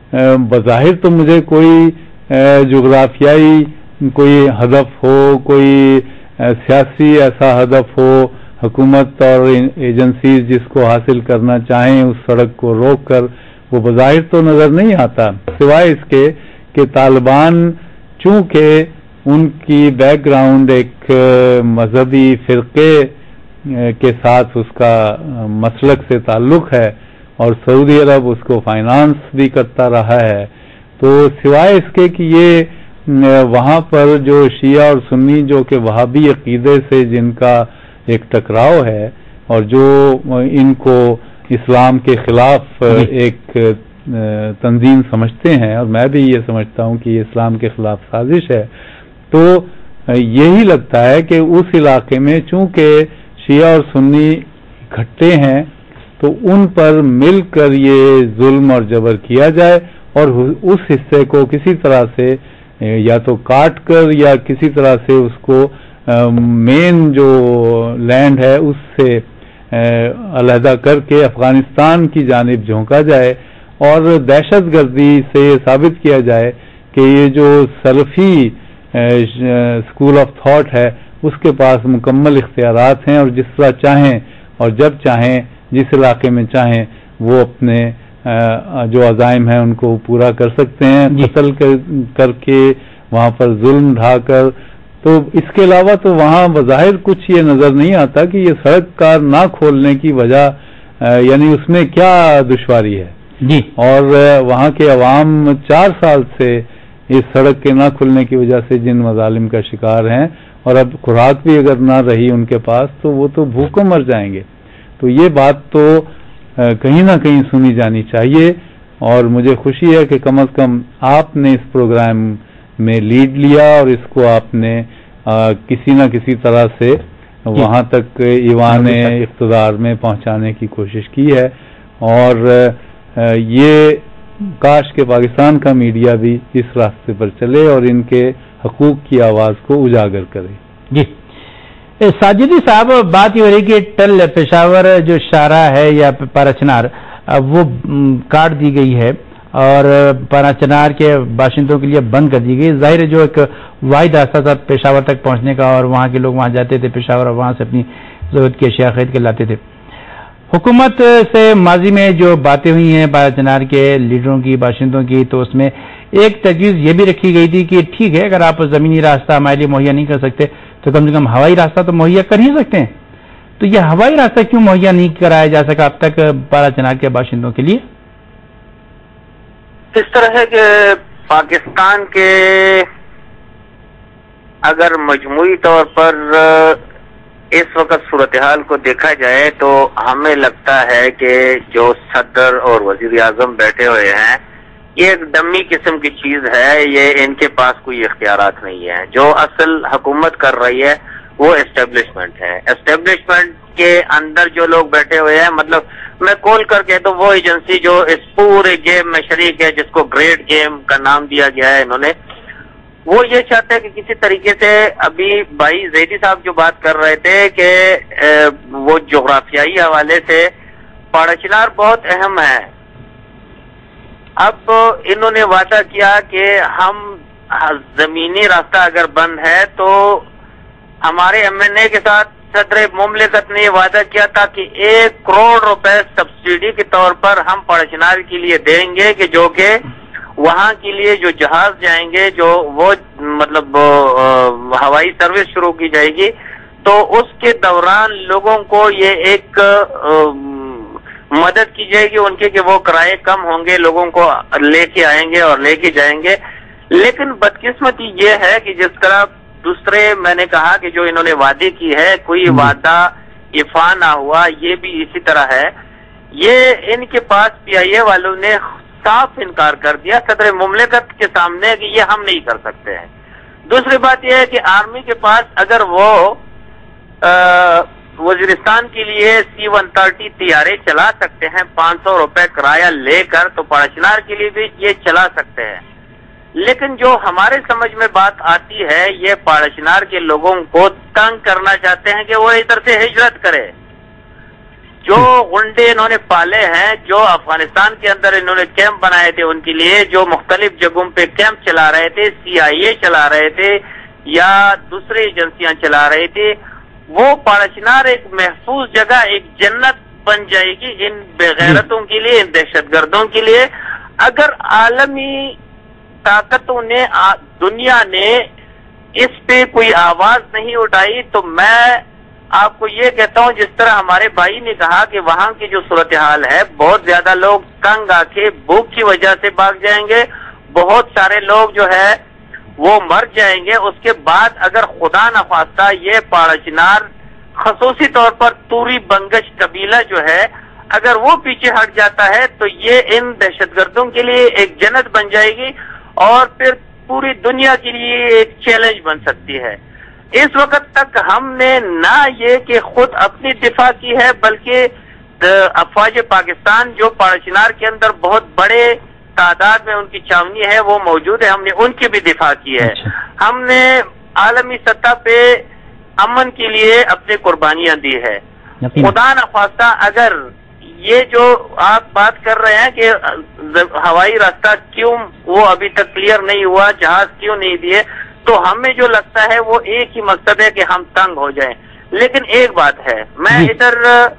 بظاہر تو مجھے کوئی جغرافیائی کوئی ہدف ہو کوئی سیاسی ایسا ہدف ہو حکومت اور ایجنسیز جس کو حاصل کرنا چاہیں اس سڑک کو روک کر وہ بظاہر تو نظر نہیں آتا سوائے اس کے کہ طالبان چونکہ ان کی بیک گراؤنڈ ایک مذہبی فرقے کے ساتھ اس کا مسلک سے تعلق ہے اور سعودی عرب اس کو فائنانس بھی کرتا رہا ہے تو سوائے اس کے کہ یہ وہاں پر جو شیعہ اور سنی جو کہ وہابی عقیدے سے جن کا ایک ٹکراؤ ہے اور جو ان کو اسلام کے خلاف ایک تنظیم سمجھتے ہیں اور میں بھی یہ سمجھتا ہوں کہ یہ اسلام کے خلاف سازش ہے تو یہی لگتا ہے کہ اس علاقے میں چونکہ شیعہ اور سنی اکٹھے ہیں تو ان پر مل کر یہ ظلم اور جبر کیا جائے اور اس حصے کو کسی طرح سے یا تو کاٹ کر یا کسی طرح سے اس کو مین جو لینڈ ہے اس سے علیحدہ کر کے افغانستان کی جانب جھونکا جائے اور دہشت گردی سے یہ ثابت کیا جائے کہ یہ جو سلفی اسکول آف تھاٹ ہے اس کے پاس مکمل اختیارات ہیں اور جس طرح چاہیں اور جب چاہیں جس علاقے میں چاہیں وہ اپنے جو عزائم ہیں ان کو پورا کر سکتے ہیں قتل کر کے وہاں پر ظلم ڈھا کر تو اس کے علاوہ تو وہاں بظاہر کچھ یہ نظر نہیں آتا کہ یہ سڑک کار نہ کھولنے کی وجہ یعنی اس میں کیا دشواری ہے جی اور وہاں کے عوام چار سال سے اس سڑک کے نہ کھلنے کی وجہ سے جن مظالم کا شکار ہیں اور اب خوراک بھی اگر نہ رہی ان کے پاس تو وہ تو بھوکوں مر جائیں گے. تو یہ بات تو کہیں نہ کہیں سنی جانی چاہیے اور مجھے خوشی ہے کہ کم از کم آپ نے اس پروگرام میں لیڈ لیا اور اس کو آپ نے کسی نہ کسی طرح سے وہاں تک ایوان اقتدار میں پہنچانے کی کوشش کی ہے اور یہ کاش کہ پاکستان کا میڈیا بھی اس راستے پر چلے اور ان کے حقوق کی آواز کو اجاگر کرے. جی ساجدی صاحب بات یہ ہو رہی کہ ٹل پشاور جو شاہراہ ہے یا پارا چنار وہ کاٹ دی گئی ہے اور پارا چنار کے باشندوں کے لیے بند کر دی گئی. ظاہر ہے جو ایک واحد راستہ تھا پشاور تک پہنچنے کا اور وہاں کے لوگ وہاں جاتے تھے پشاور اور وہاں سے اپنی ضرورت کی اشیاء خرید کے لاتے تھے. حکومت سے ماضی میں جو باتیں ہوئی ہیں پارا چنار کے لیڈروں کی باشندوں کی تو اس میں ایک تجویز یہ بھی رکھی گئی تھی کہ ٹھیک ہے اگر آپ زمینی راستہ ہمارے لیے مہیا نہیں کر سکتے تو کم سے کم ہوائی راستہ تو مہیا کر ہی سکتے ہیں. تو یہ ہوائی راستہ کیوں مہیا نہیں کرایا جا سکا اب تک بارہ چنار کے باشندوں کے لیے؟ اس طرح ہے کہ پاکستان کے اگر مجموعی طور پر اس وقت صورتحال کو دیکھا جائے تو ہمیں لگتا ہے کہ جو صدر اور وزیر اعظم بیٹھے ہوئے ہیں یہ ایک ڈمی قسم کی چیز ہے، یہ ان کے پاس کوئی اختیارات نہیں ہے. جو اصل حکومت کر رہی ہے وہ اسٹیبلشمنٹ ہے. اسٹیبلشمنٹ کے اندر جو لوگ بیٹھے ہوئے ہیں، مطلب میں کال کر کے تو وہ ایجنسی جو اس پورے گیم میں شریک ہے جس کو گریٹ گیم کا نام دیا گیا ہے انہوں نے، وہ یہ چاہتے ہیں کہ کسی طریقے سے ابھی بھائی زیدی صاحب جو بات کر رہے تھے کہ وہ جغرافیائی حوالے سے پاڑا چنار بہت اہم ہے. اب انہوں نے وعدہ کیا کہ ہم زمینی راستہ اگر بند ہے تو ہمارے ایم این اے کے ساتھ صدر مملکت نے یہ وعدہ کیا تھا کہ ایک کروڑ روپے سبسڈی کے طور پر ہم پاڑا چنار کے لیے دیں گے، کہ جو کہ وہاں کے لیے جو جہاز جائیں گے، جو وہ مطلب ہوائی سروس شروع کی جائے گی، تو اس کے دوران لوگوں کو یہ ایک مدد کی جائے گی ان کے کہ وہ کرائے کم ہوں گے، لوگوں کو لے کے آئیں گے اور لے کے جائیں گے. لیکن بدقسمتی یہ ہے کہ جس طرح دوسرے میں نے کہا کہ جو انہوں نے وعدے کی ہے کوئی وعدہ ایفا نہ ہوا، یہ بھی اسی طرح ہے. یہ ان کے پاس پی آئی اے والوں نے صاف انکار کر دیا صدر مملکت کے سامنے کہ یہ ہم نہیں کر سکتے ہیں. دوسری بات یہ ہے کہ آرمی کے پاس اگر وہ وزیرستان کے لیے سی ون تھرٹی طیارے چلا سکتے ہیں پانچ سو روپے کرایہ لے کر، تو پاڑا چنار کے لیے بھی یہ چلا سکتے ہیں. لیکن جو ہمارے سمجھ میں بات آتی ہے، یہ پاڑا چنار کے لوگوں کو تنگ کرنا چاہتے ہیں کہ وہ ادھر سے ہجرت کرے. جو غنڈے انہوں نے پالے ہیں، جو افغانستان کے اندر انہوں نے کیمپ بنائے تھے ان کے لیے، جو مختلف جگہوں پہ کیمپ چلا رہے تھے، سی آئی اے چلا رہے تھے یا دوسری ایجنسیاں چلا رہے تھے، وہ پاڑا چنار ایک محفوظ جگہ، ایک جنت بن جائے گی ان بےغیرتوں کے لیے، ان دہشت گردوں کے لیے. اگر عالمی طاقتوں نے، دنیا نے اس پہ کوئی آواز نہیں اٹھائی تو میں آپ کو یہ کہتا ہوں، جس طرح ہمارے بھائی نے کہا کہ وہاں کی جو صورتحال ہے، بہت زیادہ لوگ تنگ آ کے بھوک کی وجہ سے بھاگ جائیں گے، بہت سارے لوگ جو ہے وہ مر جائیں گے. اس کے بعد اگر خدا نخواستہ یہ پاڑا چنار، خصوصی طور پر توری بنگش قبیلہ جو ہے، اگر وہ پیچھے ہٹ جاتا ہے تو یہ ان دہشت گردوں کے لیے ایک جنت بن جائے گی اور پھر پوری دنیا کے لیے ایک چیلنج بن سکتی ہے. اس وقت تک ہم نے نہ یہ کہ خود اپنی دفاع کی ہے، بلکہ افواج پاکستان جو پاڑا چنار کے اندر بہت بڑے تعداد میں ان کی چھاونی ہے وہ موجود ہے، ہم نے ان کی بھی دفاع کی ہے. ہم نے عالمی سطح پہ امن کے لیے اپنی قربانیاں دی ہے. خدا نخواستہ اگر یہ جو آپ بات کر رہے ہیں کہ ہوائی راستہ کیوں وہ ابھی تک کلیئر نہیں ہوا، جہاز کیوں نہیں دیے، تو ہمیں جو لگتا ہے وہ ایک ہی مقصد ہے کہ ہم تنگ ہو جائیں. لیکن ایک بات ہے، میں ادھر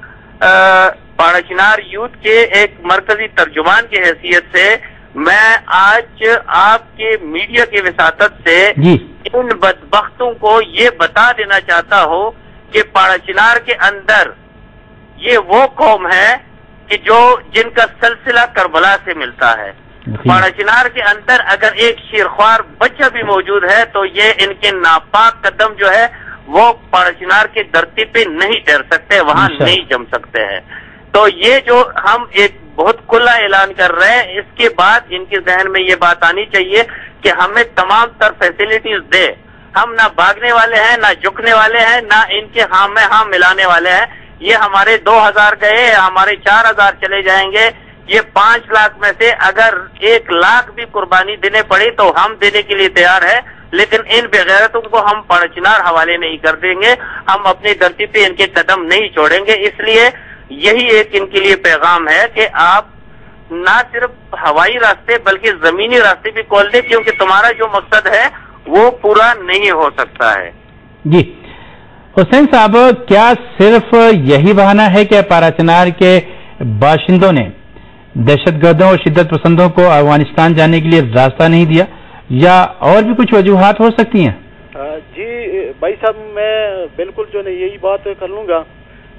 پاڑا چنار یوتھ کے ایک مرکزی ترجمان کی حیثیت سے میں آج آپ کے میڈیا کی وساطت سے ان بدبختوں کو یہ بتا دینا چاہتا ہوں کہ پاڑا چنار کے اندر یہ وہ قوم ہے کہ جو جن کا سلسلہ کربلا سے ملتا ہے. پاڑا چنار کے اندر اگر ایک شیرخوار بچہ بھی موجود ہے تو یہ ان کے ناپاک قدم جو ہے وہ پاڑا چنار کی دھرتی پہ نہیں تیر سکتے، وہاں نہیں جم سکتے ہیں. تو یہ جو ہم ایک بہت کھلا اعلان کر رہے ہیں، اس کے بعد ان کے ذہن میں یہ بات آنی چاہیے کہ ہمیں تمام تر فیسلٹیز دے. ہم نہ بھاگنے والے ہیں، نہ جھکنے والے ہیں، نہ ان کے ہاں میں ہاں ملانے والے ہیں. یہ ہمارے دو ہزار گئے، ہمارے چار ہزار چلے جائیں گے. یہ پانچ لاکھ میں سے اگر ایک لاکھ بھی قربانی دینے پڑی تو ہم دینے کے لیے تیار ہے، لیکن ان بغیرتوں کو ہم پاڑا چنار حوالے نہیں کر دیں گے. ہم اپنی دھرتی پہ ان کے قدم نہیں چھوڑیں گے. اس لیے یہی ایک ان کے لیے پیغام ہے کہ آپ نہ صرف ہوائی راستے بلکہ زمینی راستے بھی کھول دیں، کیونکہ تمہارا جو مقصد ہے وہ پورا نہیں ہو سکتا ہے. جی حسین صاحب، کیا صرف یہی بہانہ ہے کہ پاڑا چنار کے باشندوں نے دہشت گردوں اور شدت پسندوں کو افغانستان جانے کے لیے راستہ نہیں دیا، یا اور بھی کچھ وجوہات ہو سکتی ہیں؟ جی بھائی صاحب، میں بالکل جو ہے یہی بات کر لوں گا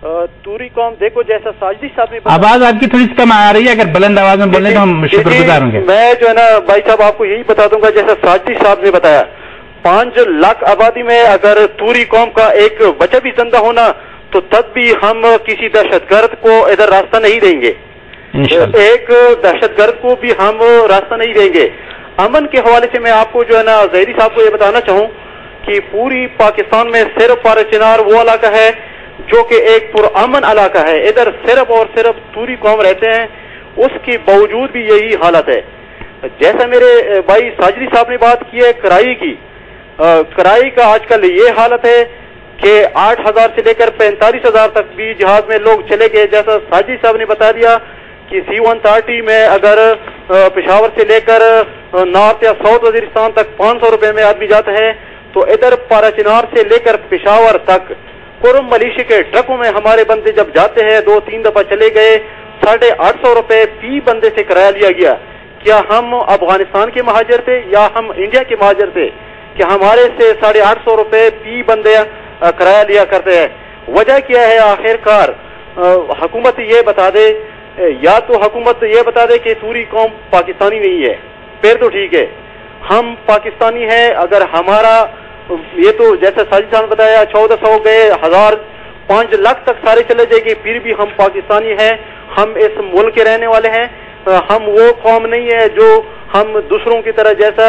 توری قوم دیکھو جیسا ساجدی صاحب نے آواز آپ کی تھوڑی سی کم آ رہی ہے، اگر بلند آواز میں بولیں تو ہم شکر گزار ہوں گے. میں جو ہے نا بھائی صاحب آپ کو یہی بتا دوں گا جیسا ساجدی صاحب نے بتایا، پانچ لاکھ آبادی میں اگر توری قوم کا ایک بچہ بھی زندہ ہونا تو تب بھی ہم کسی دہشت گرد کو ادھر راستہ نہیں دیں گے، ایک دہشت گرد کو بھی ہم راستہ نہیں دیں گے. امن کے حوالے سے میں آپ کو جو ہے نا ظہیری صاحب کو یہ بتانا چاہوں کہ پوری پاکستان میں صرف پارا چنار وہ علاقہ ہے جو کہ ایک پرامن علاقہ ہے، ادھر صرف اور صرف توری قوم رہتے ہیں، اس کے باوجود بھی یہی حالت ہے. جیسا میرے بھائی ساجدی صاحب نے بات کی ہے کرائی کی، کرائی کا آج کل یہ حالت ہے کہ آٹھ ہزار سے لے کر پینتالیس ہزار تک بھی جہاز میں لوگ چلے گئے. جیسا ساجدی صاحب نے بتا دیا کہ سی ون تھرٹی میں اگر پشاور سے لے کر نارتھ یا ساؤتھ وزیرستان تک پانچ سو روپے میں آدمی جاتا ہے، تو ادھر پارا چنار سے لے کر پشاور تک پورم ملیشیا کے ٹرکوں میں ہمارے بندے جب جاتے ہیں، دو تین دفعہ چلے گئے، ساڑھے آٹھ سو روپے فی بندے سے کرایہ لیا گیا. کیا ہم افغانستان کے مہاجر تھے یا ہم انڈیا کے مہاجر تھے کہ ہمارے سے ساڑھے آٹھ سو روپے فی بندے کرایہ لیا کرتے ہیں؟ وجہ کیا ہے؟ آخر کار حکومت یہ بتا دے، یا تو حکومت یہ بتا دے کہ توری قوم پاکستانی نہیں ہے، پھر تو ٹھیک ہے، ہم پاکستانی ہیں. اگر ہمارا یہ تو جیسا ساجد صاحب نے بتایا چودہ سو گئے، ہزار پانچ لاکھ تک سارے چلے جائے گی، پھر بھی ہم پاکستانی ہیں، ہم اس ملک کے رہنے والے ہیں. ہم وہ قوم نہیں ہے جو ہم دوسروں کی طرح جیسا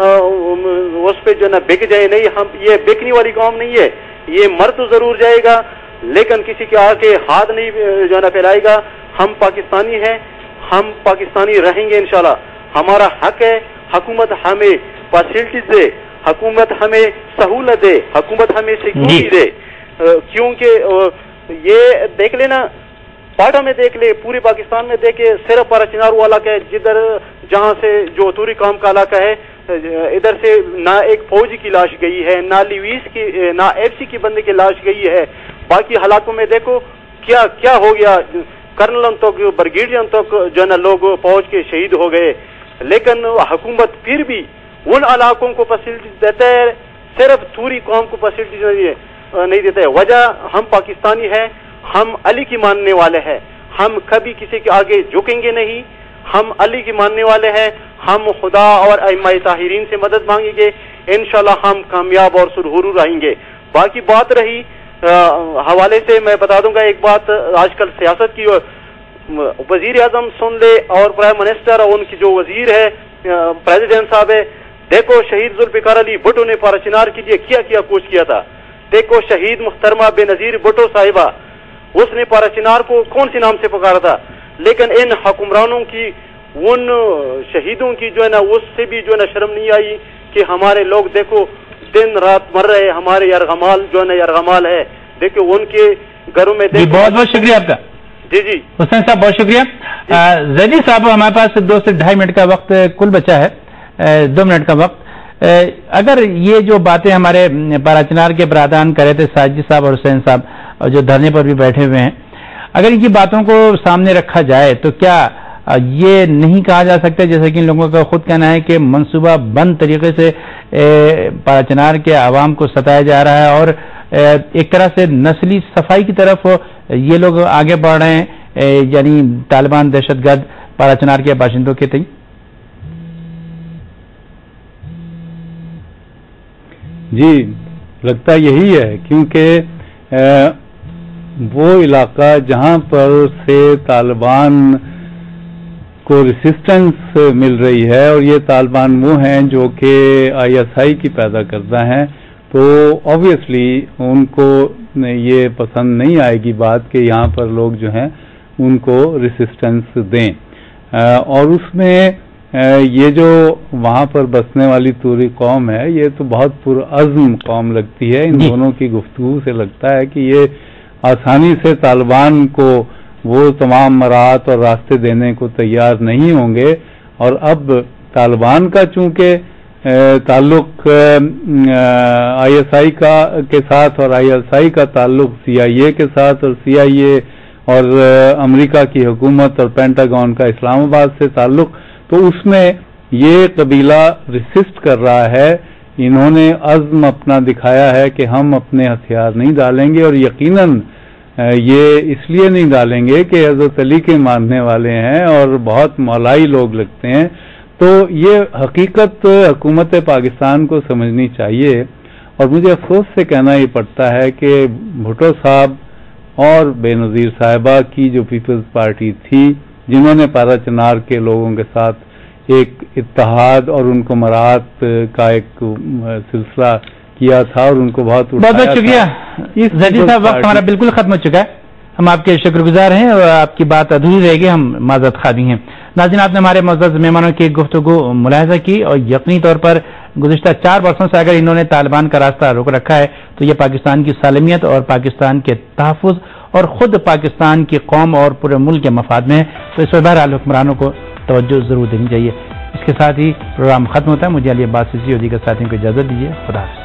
اس پہ جو نا بک جائے، نہیں، ہم یہ بکنے والی قوم نہیں ہے. یہ مر تو ضرور جائے گا لیکن کسی کے آگے ہاتھ نہیں جو نا پھیلائے گا. ہم پاکستانی ہیں، ہم پاکستانی رہیں گے انشاءاللہ. ہمارا حق ہے، حکومت ہمیں فیسلٹیز دے، حکومت ہمیں سہولت دے، حکومت ہمیں سیکورٹی دے. کیونکہ یہ دیکھ لینا پاٹا میں دیکھ لے، پورے پاکستان میں دیکھے، صرف پارا چنار وہ علاقہ ہے جدھر جہاں سے جو توری قوم کا علاقہ ہے، ادھر سے نہ ایک فوجی کی لاش گئی ہے، نہ لیویس کی، نہ ایف سی کی بندے کی لاش گئی ہے. باقی حالاتوں میں دیکھو کیا کیا ہو گیا، کرنل تک برگیڈین تک جو ہے نا لوگ فوج کے شہید ہو گئے. لیکن حکومت پھر بھی ان علاقوں کو فیسلٹیز دیتا ہے، صرف توری قوم کو فیسلٹیز نہیں دیتا ہے. وجہ ہم پاکستانی ہیں، ہم علی کی ماننے والے ہیں، ہم کبھی کسی کے آگے جھکیں گے نہیں، ہم علی کی ماننے والے ہیں، ہم خدا اور ائمہ طاہرین سے مدد مانگیں گے، انشاءاللہ ہم کامیاب اور سرخرو رہیں گے. باقی بات رہی حوالے سے میں بتا دوں گا ایک بات، آج کل سیاست کی وزیر اعظم سن لے اور پرائم منسٹر اور ان کی جو وزیر ہے پریزیڈنٹ صاحب ہے، دیکھو شہید ذوالفقار علی بھٹو نے پارا چنار کے لیے کیا کیا کچھ کیا تھا. دیکھو شہید محترمہ بے نظیر بھٹو صاحبہ، اس نے پارا چنار کو کون سی نام سے پکارا تھا. لیکن ان حکمرانوں کی، ان شہیدوں کی جو ہے نا اس سے بھی جو ہے نا شرم نہیں آئی کہ ہمارے لوگ دیکھو دن رات مر رہے، ہمارے یرغمال جو ہے نا یرغمال ہے، دیکھو ان کے گھروں میں. جی بہت بہت شکریہ آپ کا. جی جی حسین صاحب بہت شکریہ. زیدی صاحب ہمارے پاس دو سے ڈھائی منٹ کا وقت کل بچا ہے، دو منٹ کا وقت. اگر یہ جو باتیں ہمارے پارا چنار کے برادران کر رہے تھے ساجد صاحب اور حسین صاحب جو دھرنے پر بھی بیٹھے ہوئے ہیں، اگر ان کی باتوں کو سامنے رکھا جائے تو کیا یہ نہیں کہا جا سکتا جیسا کہ ان لوگوں کا خود کہنا ہے کہ منصوبہ بند طریقے سے پارا چنار کے عوام کو ستایا جا رہا ہے اور ایک طرح سے نسلی صفائی کی طرف یہ لوگ آگے بڑھ رہے ہیں، یعنی طالبان دہشت گرد پارا چنار کے باشندوں کے تئیں؟ جی لگتا یہی ہے، کیونکہ وہ علاقہ جہاں پر سے طالبان کو ریسسٹنس مل رہی ہے، اور یہ طالبان وہ ہیں جو کہ آئی ایس آئی کی پیدا کرتا ہے، تو آبویسلی ان کو یہ پسند نہیں آئے گی بات کہ یہاں پر لوگ جو ہیں ان کو ریسسٹنس دیں. اور اس میں یہ جو وہاں پر بسنے والی توری قوم ہے، یہ تو بہت پرعزم قوم لگتی ہے. ان دونوں کی گفتگو سے لگتا ہے کہ یہ آسانی سے طالبان کو وہ تمام مراحت اور راستے دینے کو تیار نہیں ہوں گے. اور اب طالبان کا چونکہ تعلق آئی ایس آئی کا کے ساتھ اور آئی ایس آئی کا تعلق سی آئی اے کے ساتھ، اور سی آئی اے اور امریکہ کی حکومت اور پینٹاگون کا اسلام آباد سے تعلق، تو اس میں یہ قبیلہ ریسسٹ کر رہا ہے. انہوں نے عزم اپنا دکھایا ہے کہ ہم اپنے ہتھیار نہیں ڈالیں گے، اور یقیناً یہ اس لیے نہیں ڈالیں گے کہ حضرت علی کے ماننے والے ہیں اور بہت مولائی لوگ لگتے ہیں. تو یہ حقیقت حکومت پاکستان کو سمجھنی چاہیے. اور مجھے افسوس سے کہنا یہ پڑتا ہے کہ بھٹو صاحب اور بے نظیر صاحبہ کی جو پیپلز پارٹی تھی، جنہوں نے پارا چنار کے لوگوں کے ساتھ ایک اتحاد اور ان کو مراعات کا ایک سلسلہ کیا تھا اور ان کو بہت بہت بہت شکریہ زیدی صاحب. وقت ہمارا بالکل ختم ہو چکا ہے. ہم آپ کے شکر گزار ہیں اور آپ کی بات ادھوری رہے گی، ہم معذرت خواہ بھی ہیں. ناظرین، آپ نے ہمارے معزز مہمانوں کی گفتگو ملاحظہ کی اور یقینی طور پر گزشتہ چار برسوں سے اگر انہوں نے طالبان کا راستہ روک رکھا ہے تو یہ پاکستان کی سالمیت اور پاکستان کے تحفظ اور خود پاکستان کی قوم اور پورے ملک کے مفاد میں ہے. تو اس پر بہرحال حکمرانوں کو توجہ ضرور دینی چاہیے. اس کے ساتھ ہی پروگرام ختم ہوتا ہے. مجھے علی عباس اور دیگر ساتھیوں کو اجازت دیجیے. خدا حافظ.